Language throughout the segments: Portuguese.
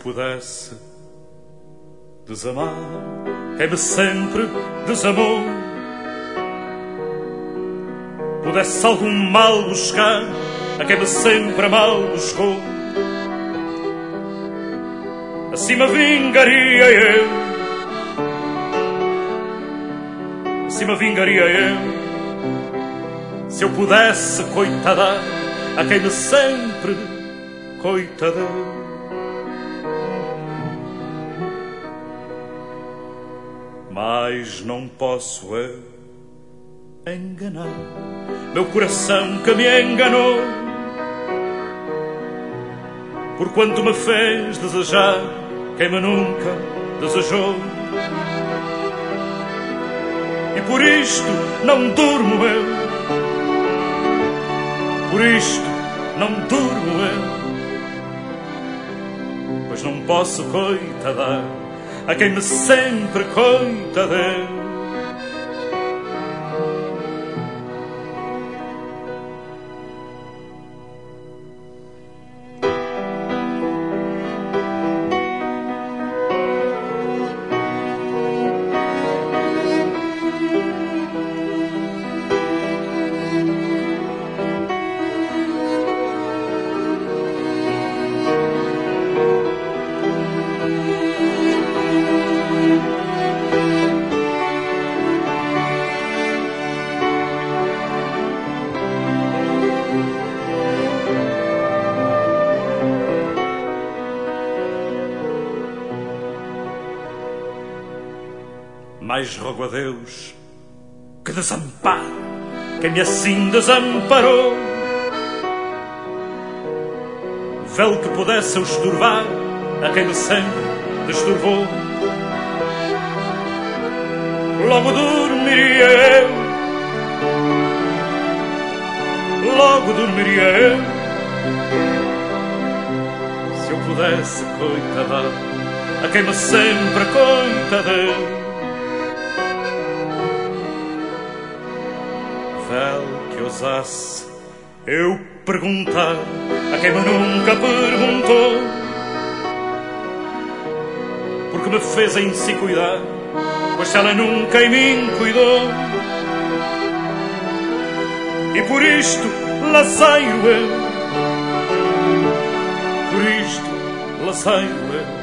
pudesse desamar quem me sempre desamou, pudesse algum mal buscar a quem me sempre mal buscou, assim me vingaria eu, assim me vingaria eu, se eu pudesse coitadar a quem me sempre coitadou. Mas não posso eu enganar meu coração que me enganou, por quanto me fez desejar quem me nunca desejou. E por isto não durmo eu, por isto não durmo eu, pois não posso coitadar a quem me sempre coitadeu. Mas rogo a Deus que desampare quem me assim desamparou, véu que pudesse eu estorvar a quem me sempre destorbou. Logo dormiria eu, logo dormiria eu, se eu pudesse coitadar a quem me sempre coitadeu. Véu que ousasse eu perguntar a quem me nunca perguntou, porque me fez em si cuidar, pois ela nunca em mim cuidou. E por isto laceiro eu, por isto laceiro eu,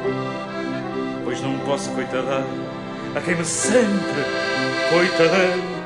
pois não posso coitadar a quem me sempre coitadeu.